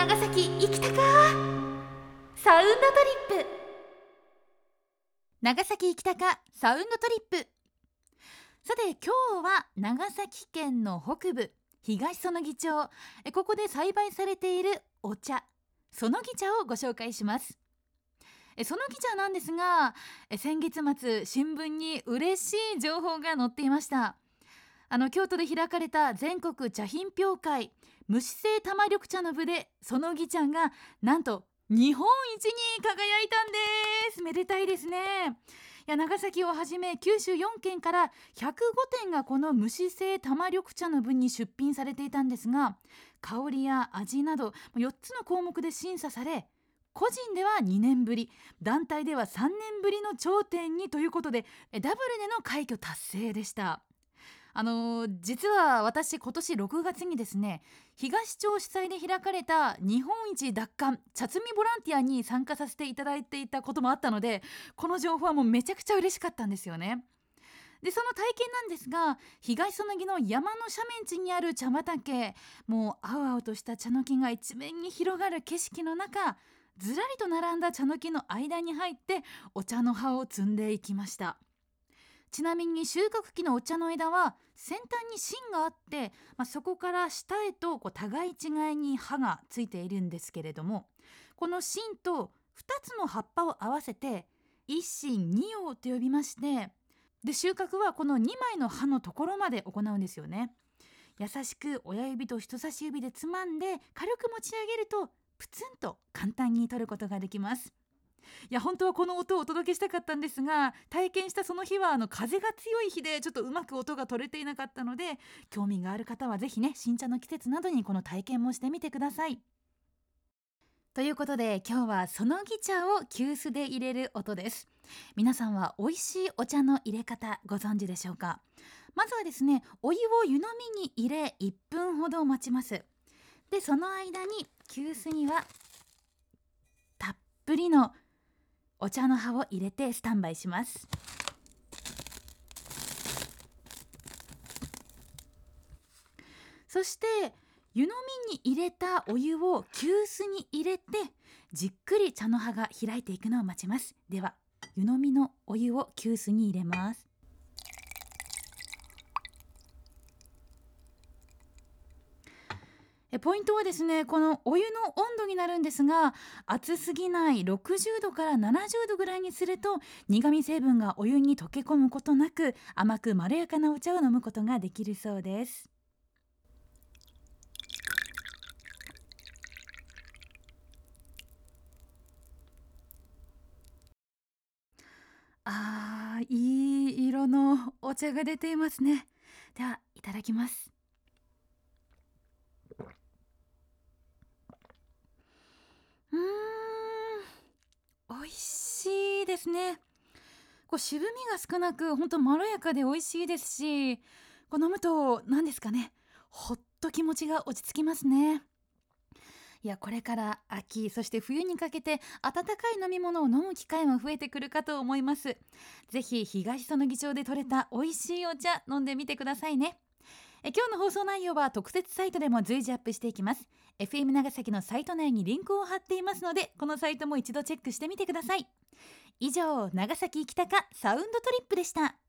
長崎行きたかサウンドトリップ。長崎行きたかサウンドトリップ。さて今日は長崎県の北部東彼杵町、ここで栽培されているお茶、そのぎ茶をご紹介します。そのぎ茶なんですが、先月末新聞に嬉しい情報が載っていました。京都で開かれた全国茶品評会無脂製玉緑茶の部でそのぎ茶がなんと日本一に輝いたんです。めでたいですね。長崎をはじめ九州4県から105点がこの無脂製玉緑茶の部に出品されていたんですが、香りや味など4つの項目で審査され、個人では2年ぶり、団体では3年ぶりの頂点にということでダブルでの快挙達成でした。実は私今年6月にですね、東町主催で開かれた日本一奪還茶摘みボランティアに参加させていただいていたこともあったので、この情報はもうめちゃくちゃ嬉しかったんですよね。でその体験なんですが、東彼杵の山の斜面地にある茶畑、もう青々とした茶の木が一面に広がる景色の中、ずらりと並んだ茶の木の間に入ってお茶の葉を摘んでいきました。ちなみに収穫期のお茶の枝は先端に芯があって、そこから下へと互い違いに葉がついているんですけれども、この芯と2つの葉っぱを合わせて一芯二葉と呼びまして、で収穫はこの2枚の葉のところまで行うんですよね。優しく親指と人差し指でつまんで軽く持ち上げるとプツンと簡単に取ることができます。本当はこの音をお届けしたかったんですが、体験したその日は風が強い日でちょっとうまく音が取れていなかったので、興味がある方はぜひね、新茶の季節などにこの体験もしてみてください。ということで今日はそのぎ茶を急須で入れる音です。皆さんは美味しいお茶の入れ方ご存知でしょうか。まずはですね、お湯を湯飲みに入れ1分ほど待ちます。でその間に急須にはたっぷりのお茶の葉を入れてスタンバイします。そして湯飲みに入れたお湯を急須に入れてじっくり茶の葉が開いていくのを待ちます。では湯飲みのお湯を急須に入れます。ポイントはですね、このお湯の温度になるんですが、熱すぎない60度から70度ぐらいにすると苦味成分がお湯に溶け込むことなく甘くまろやかなお茶を飲むことができるそうです。いい色のお茶が出ていますね。ではいただきます。美味しいですね。渋みが少なく本当まろやかで美味しいですし、飲むと何ですかね、ほっと気持ちが落ち着きますね。これから秋そして冬にかけて温かい飲み物を飲む機会も増えてくるかと思います。ぜひ東彼杵町で採れた美味しいお茶飲んでみてくださいね。今日の放送内容は特設サイトでも随時アップしていきます。 FM 長崎のサイト内にリンクを貼っていますので、このサイトも一度チェックしてみてください。以上、長崎行きたかサウンドトリップでした。